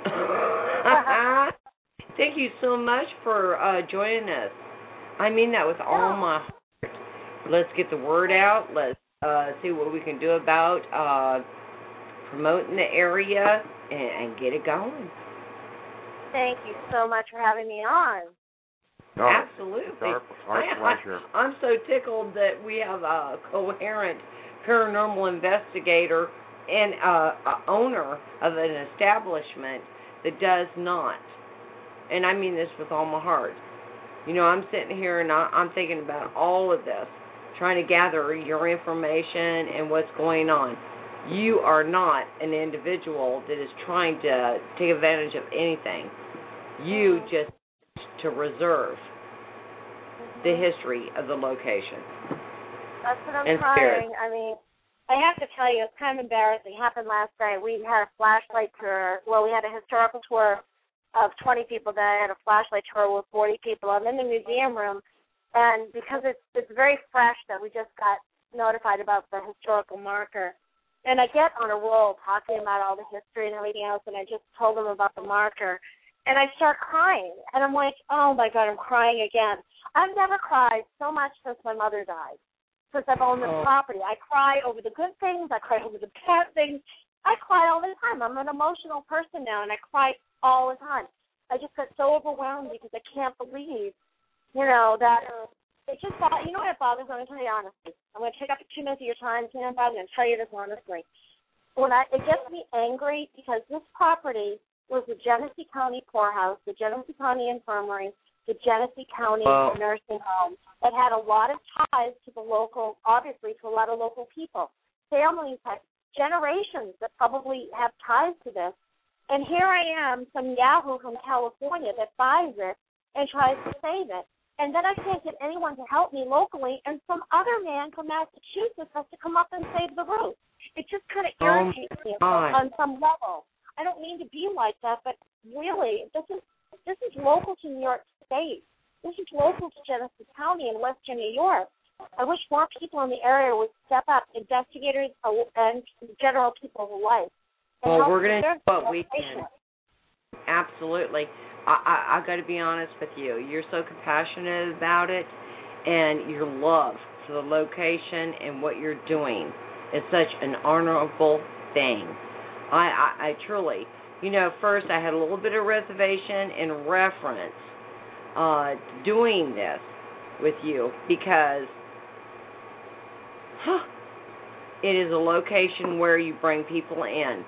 Thank you so much for uh, joining us. I mean that with all my heart. Let's get the word out. Let's uh, see what we can do about uh, promoting the area and, and get it going. Thank you so much for having me on. Oh, Absolutely. It's our, our I, pleasure. I, I'm so tickled that we have a coherent paranormal investigator and uh, a owner of an establishment that does not. And I mean this with all my heart. You know, I'm sitting here and I, I'm thinking about all of this, trying to gather your information and what's going on. You are not an individual that is trying to take advantage of anything. You just to reserve the history of the location. That's what I'm and trying. Spirit. I mean, I have to tell you, it's kind of embarrassing. It happened last night. We had a flashlight tour. Well, we had a historical tour of twenty people. Then I had a flashlight tour with forty people. I'm in the museum room, and because it's it's very fresh that we just got notified about the historical marker, and I get on a roll talking about all the history and everything else, and I just told them about the marker, and I start crying, and I'm like, oh my God, I'm crying again. I've never cried so much since my mother died, since I've owned this oh. property. I cry over the good things. I cry over the bad things. I cry all the time. I'm an emotional person now, and I cry all the time. I just got so overwhelmed because I can't believe, you know, that it just, you know what it bothers me? I'm going to tell you honestly. I'm going to take up two minutes of your time, Tina, I'm going to tell you this honestly. When I, it gets me angry because this property was the Genesee County Poorhouse, the Genesee County Infirmary, the Genesee County wow. Nursing Home. It had a lot of ties to the local, obviously, to a lot of local people. Families had generations that probably have ties to this. And here I am, some yahoo from California that buys it and tries to save it. And then I can't get anyone to help me locally, and some other man from Massachusetts has to come up and save the roof. It just kind of irritates oh, me on some level. I don't mean to be like that, but really, this is this is local to New York State. This is local to Genesee County in western New York. I wish more people in the area would step up, investigators and general people alike. Well, we're going to do what we can. Absolutely. I, I, I got to be honest with you. You're so compassionate about it, and your love for the location and what you're doing is such an honorable thing. I, I, I truly, you know, first I had a little bit of reservation in reference uh, doing this with you because huh, it is a location where you bring people in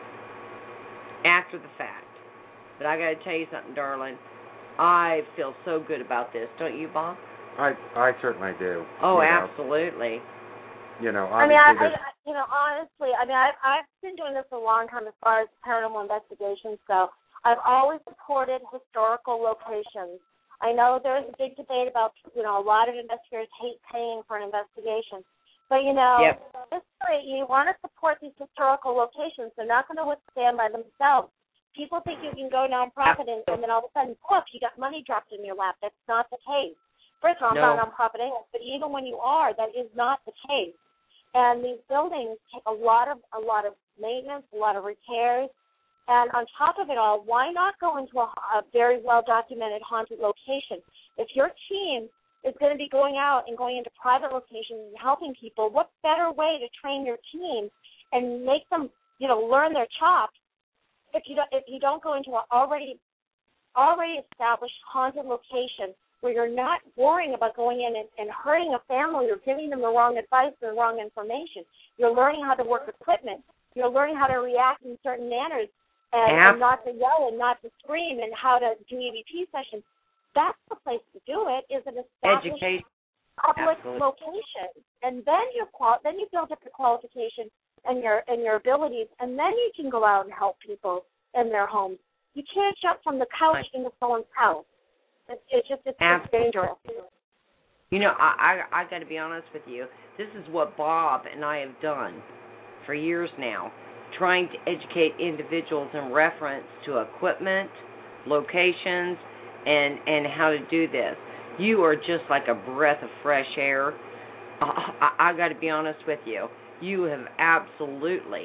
after the fact. But I got to tell you something, darling. I feel so good about this, don't you, Bob? I I certainly do. Oh, you absolutely. Know. You know, I mean, I, obviously, I, you know, honestly, I mean, I've, I've been doing this a long time as far as paranormal investigations go. I've always supported historical locations. I know there's a big debate about, you know, a lot of investigators hate paying for an investigation. But, you know, yep. this way, you want to support these historical locations. They're not going to withstand by themselves. People think you can go nonprofit and, and then all of a sudden, whoop, you got money dropped in your lap. That's not the case. First of all, I'm no. not nonprofit anyway, but even when you are, that is not the case. And these buildings take a lot of a lot of maintenance, a lot of repairs, and on top of it all, why not go into a, a very well documented haunted location? If your team is going to be going out and going into private locations and helping people, what better way to train your team and make them, you know, learn their chops if you don't if you don't go into an already already established haunted location where you're not worrying about going in and, and hurting a family or giving them the wrong advice or the wrong information. You're learning how to work equipment. You're learning how to react in certain manners and, and not to yell and not to scream and how to do E V P sessions. That's the place to do it, is an established Education. public Absolutely. location. And then you qual- then you build up your qualifications and your and your abilities, and then you can go out and help people in their homes. You can't jump from the couch into someone's house. It's, it's just it's, it's dangerous. You know, I, I I got to be honest with you. This is what Bob and I have done for years now, trying to educate individuals in reference to equipment, locations, and and how to do this. You are just like a breath of fresh air. Uh, I, I got to be honest with you. You have absolutely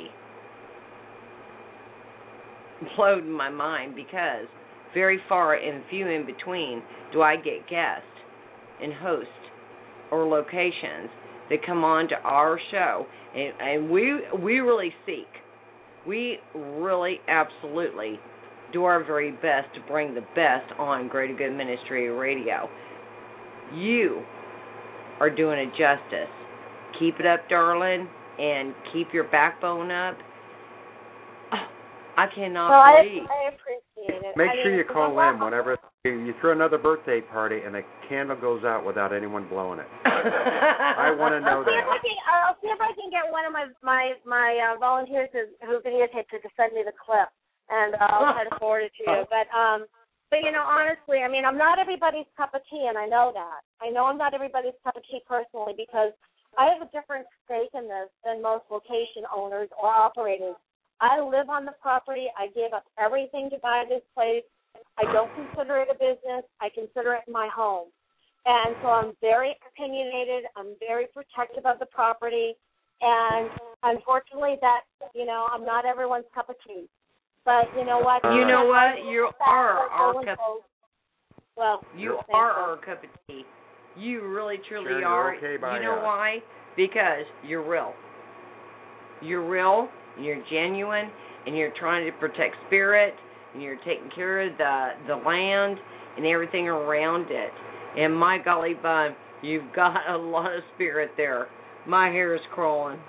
blown my mind because very far and few in between do I get guests and hosts or locations that come on to our show, and, and we we really seek, we really absolutely do our very best to bring the best on Greater Good Ministry Radio. You are doing it justice. Keep it up, darling, and keep your backbone up. Oh, I cannot well, believe. I, I appreciate it. Make I sure mean, you call in whenever you, you throw another birthday party and the candle goes out without anyone blowing it. I want to know I'll see, that. if I can, I'll see if I can get one of my my my uh, volunteers who, who videotaped it to send me the clip, and uh, I'll try to forward it to you. But um, but you know, honestly, I mean, I'm not everybody's cup of tea, and I know that. I know I'm not everybody's cup of tea personally because I have a different stake in this than most location owners or operators. I live on the property. I gave up everything to buy this place. I don't consider it a business. I consider it my home. And so I'm very opinionated. I'm very protective of the property. And unfortunately, that, you know, I'm not everyone's cup of tea. But you know what? You know what? You are our cup. Well, you are our cup of tea. You really, truly sure, are. You're okay by you know us. why? Because you're real. You're real. You're genuine, and you're trying to protect spirit, and you're taking care of the the land and everything around it. And my golly bun, you've got a lot of spirit there. My hair is crawling.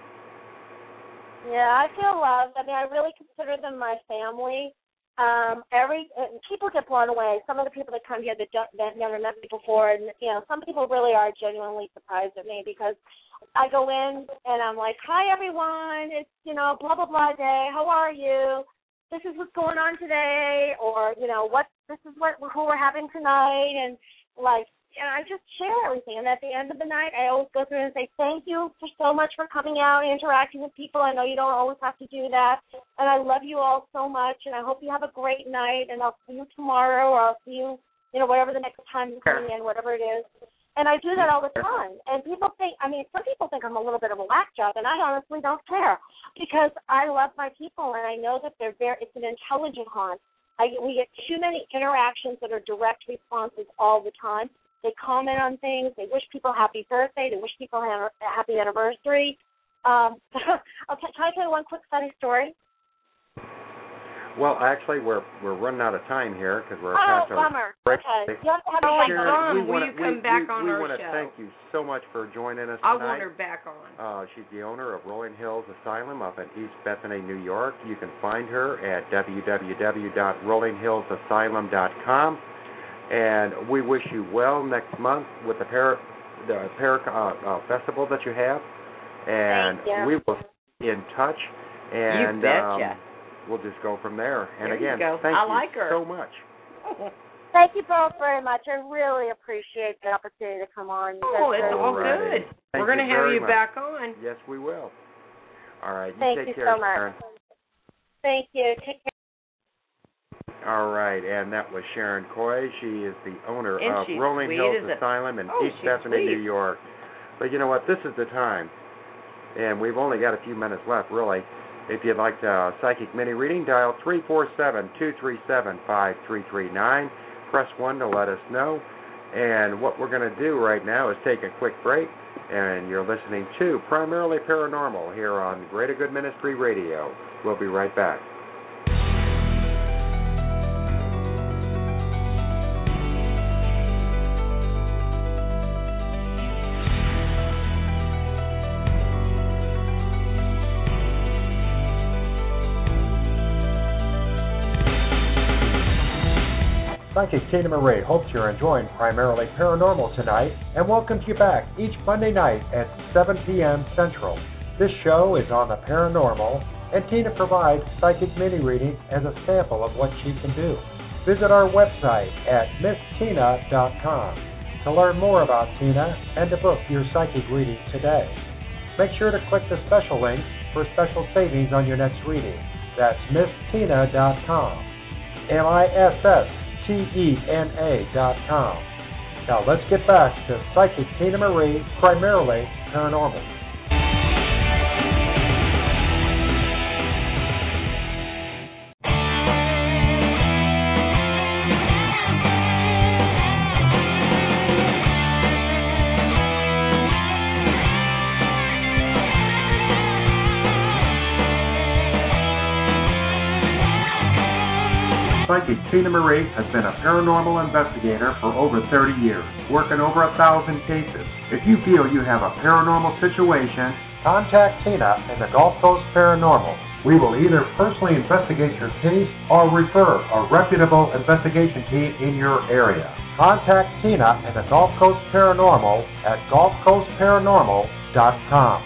Yeah, I feel loved. I mean, I really consider them my family. Um, every uh, people get blown away. Some of the people that come here that don't, that never met me before, and you know, some people really are genuinely surprised at me because I go in and I'm like, "Hi, everyone. It's you know, blah blah blah day. How are you? This is what's going on today, or you know, what this is what who we're having tonight," and like. And I just share everything. And at the end of the night, I always go through and say, thank you for so much for coming out and interacting with people. I know you don't always have to do that. And I love you all so much. And I hope you have a great night. And I'll see you tomorrow or I'll see you, you know, whatever the next time you're coming in, whatever it is. And I do that all the time. And people think, I mean, some people think I'm a little bit of a whack job. And I honestly don't care because I love my people. And I know that they're very, it's an intelligent haunt. I, we get too many interactions that are direct responses all the time. They comment on things. They wish people happy birthday. They wish people have a happy anniversary. Um, I'll t- can I tell you one quick funny story? Well, actually, we're we're running out of time here because we're oh, past our bummer. break. Okay. You have to have Oh, me back Sharon, on. we Will wanna, you come we, back we, on we our wanna show? thank you so much for joining us I tonight. want her back on. Uh, she's the owner of Rolling Hills Asylum up in East Bethany, New York. You can find her at w w w dot rolling hills asylum dot com. And we wish you well next month with the Para, the Para uh, uh, Festival that you have. And Thank you. we will be in touch. And You betcha. um, we'll just go from there. And There you again, go. thank I you like her. so much. Thank you both very much. I really appreciate the opportunity to come on. You Oh, guys it's are- all Alrighty. good. Thank We're going to you have very you much. back on. Yes, we will. All right. You Thank take you care, so much. Sharon. Thank you. Take care. All right, and that was Sharon Coy. She is the owner And of she's Rolling sweet Hills as a- Asylum in Oh, East she's Bethany, sweet. New York. But you know what? This is the time, and we've only got a few minutes left, really. If you'd like a psychic mini reading, dial three four seven, two three seven, five three three nine. Press one to let us know. And what we're going to do right now is take a quick break, and you're listening to Primarily Paranormal here on Greater Good Ministry Radio. We'll be right back. Psychic Tina Marie hopes you're enjoying Primarily Paranormal tonight and welcomes you back each Monday night at seven p.m. Central. This show is on the paranormal, and Tina provides psychic mini readings as a sample of what she can do. Visit our website at miss tina dot com to learn more about Tina and to book your psychic reading today. Make sure to click the special link for special savings on your next reading. That's miss tina dot com. M I S S T E N A dot com. Now let's get back to Psychic Tina Marie, Primarily Paranormal. Psychic Tina Marie has been a paranormal investigator for over thirty years, working over a thousand cases. If you feel you have a paranormal situation, contact Tina in the Gulf Coast Paranormal. We will either personally investigate your case or refer a reputable investigation team in your area. Contact Tina in the Gulf Coast Paranormal at gulf coast paranormal dot com.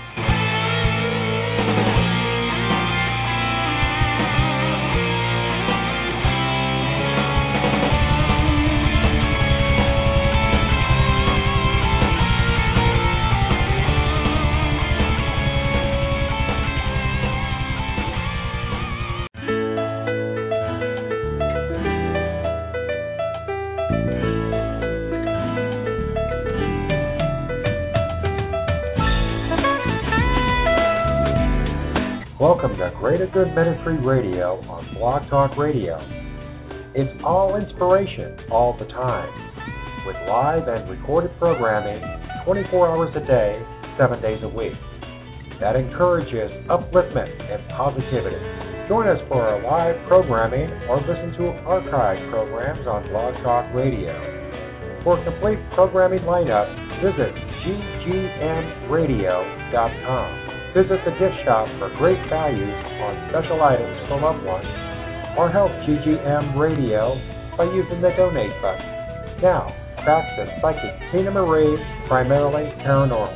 Welcome to Greater Good Ministry Radio on Blog Talk Radio. It's all inspiration all the time, with live and recorded programming twenty-four hours a day, seven days a week. That encourages upliftment and positivity. Join us for our live programming or listen to archived programs on Blog Talk Radio. For a complete programming lineup, visit g g m radio dot com. Visit the gift shop for great values on special items for loved ones, or help G G M Radio by using the donate button. Now, back to Psychic Tina Marie, Primarily Paranormal.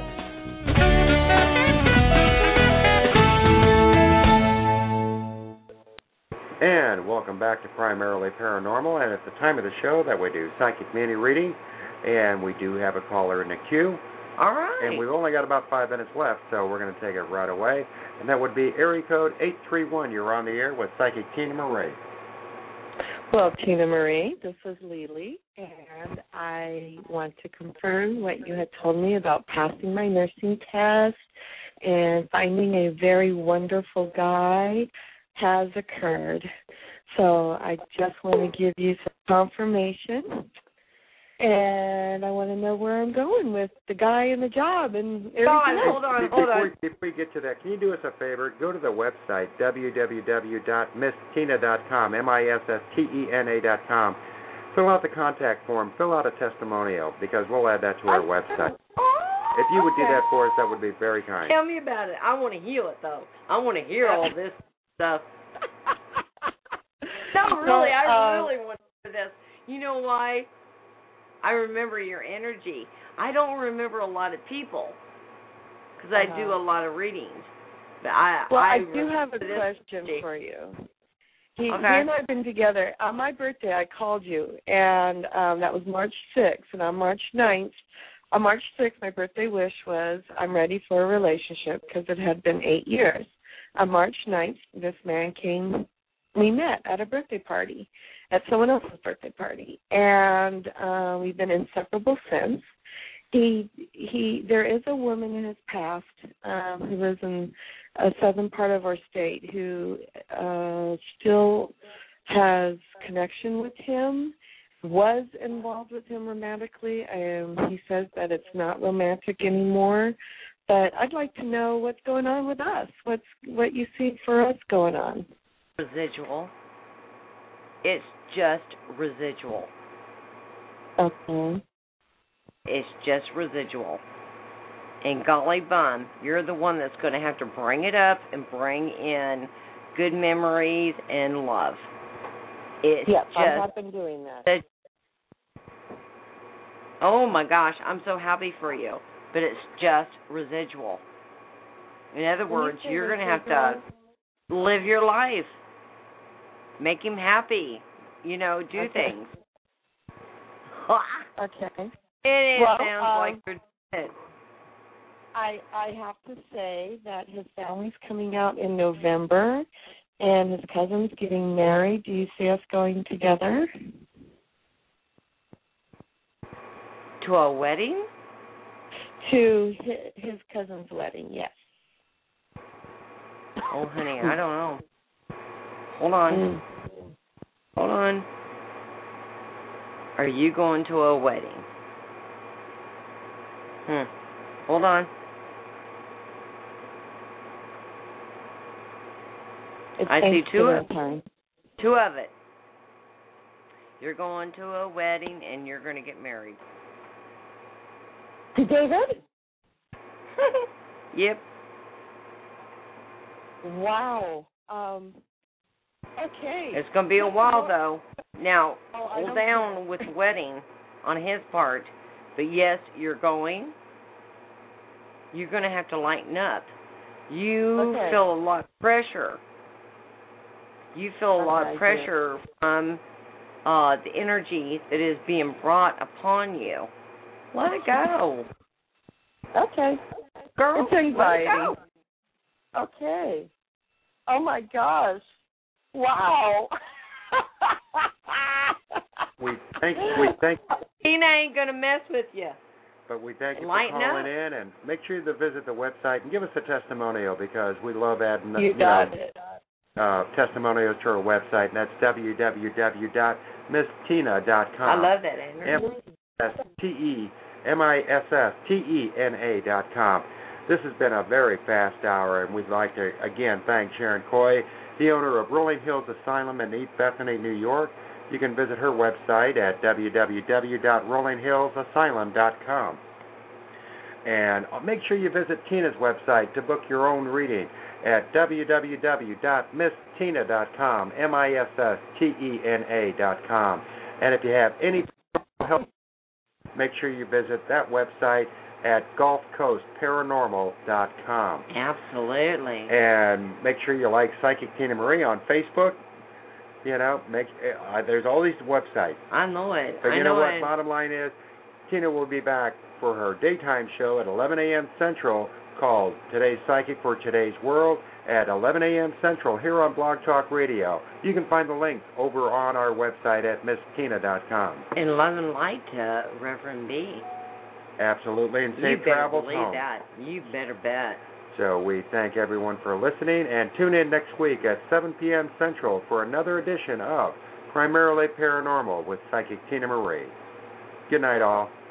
And welcome back to Primarily Paranormal, and it's the time of the show that we do psychic mini reading, and we do have a caller in the queue. All right. And we've only got about five minutes left, so we're going to take it right away. And that would be area code eight three one. You're on the air with Psychic Tina Marie. Well, Tina Marie, this is Lily, and I want to confirm what you had told me about passing my nursing test and finding a very wonderful guy has occurred. So I just want to give you some confirmation. And I want to know where I'm going with the guy and the job and everything God, else. hold on, hold before, on. Before we get to that, can you do us a favor? Go to the website, w w w dot miss tina dot com, M I S S T E N A dot com. Fill out the contact form. Fill out a testimonial, because we'll add that to our website. If you would do that for us, that would be very kind. Tell me about it. I want to heal it, though. I want to hear all this stuff. No, really, I uh, really want to hear this. You know why? I remember your energy. I don't remember a lot of people, because I uh-huh. do a lot of readings. But I, well, I, I do have a question energy. for you. He, Okay. he and I have been together. On my birthday, I called you, and um, that was March sixth. And on March ninth, on March sixth, my birthday wish was, I'm ready for a relationship, because it had been eight years. On March ninth, this man came, we met at a birthday party, at someone else's birthday party, and uh, we've been inseparable since. He, he, there is a woman in his past um, who lives in a southern part of our state who uh, still has connection with him, was involved with him romantically. Um, he says that it's not romantic anymore, but I'd like to know what's going on with us. What's what you see for us going on? Residual. It's just residual. Okay. It's just residual. And golly bum, you're the one that's going to have to bring it up and bring in good memories and love. It's yes, just, I have been doing that. that. Oh my gosh, I'm so happy for you. But it's just residual. In other words, you're going to have to live your life. Make him happy. You know, do okay. things. Okay. It well, sounds um, like you're dead. I I have to say that his family's coming out in November, and his cousin's getting married. Do you see us going together? To a wedding? To his, his cousin's wedding, yes. Oh, honey, I don't know. Hold on. Mm. Hold on. Are you going to a wedding? Hmm. Hold on. It's I see two of time. two of it. You're going to a wedding and you're going to get married. To David? Yep. Wow. Um. Okay. It's going to be a while though. Now, oh, hold down with the wedding on his part. But yes, you're going. You're going to have to lighten up. You okay. feel a lot of pressure. You feel a okay, lot of pressure from uh, the energy that is being brought upon you. Let it go. Okay. Girl, it's anxiety. let it go. Okay. Oh, my gosh. Wow. We thank we thank Tina ain't going to mess with you. but we thank you Lighten for calling up. in, and make sure to visit the website and give us a testimonial, because we love adding You you got know, it. uh, testimonials to our website, and that's w w w dot miss tina dot com. I love that, Andrew. M S T E M I S S T E N A dot com. This has been a very fast hour, and we'd like to again thank Sharon Coy, the owner of Rolling Hills Asylum in East Bethany, New York. You can visit her website at w w w dot rolling hills asylum dot com. And make sure you visit Tina's website to book your own reading at w w w dot miss tina dot com, M I S S T E N A dot com. And if you have any help, make sure you visit that website at gulf coast paranormal dot com. Absolutely. And make sure you like Psychic Tina Marie on Facebook. You know, make uh, there's all these websites. I know it. But I you know, know what? it. Bottom line is, Tina will be back for her daytime show at eleven a.m. Central called Today's Psychic for Today's World at eleven a.m. Central here on Blog Talk Radio. You can find the link over on our website at miss tina dot com. And love and light to Reverend B. Absolutely, and safe you better travels believe home. that. You better bet. So we thank everyone for listening, and tune in next week at seven p.m. Central for another edition of Primarily Paranormal with Psychic Tina Marie. Good night, all.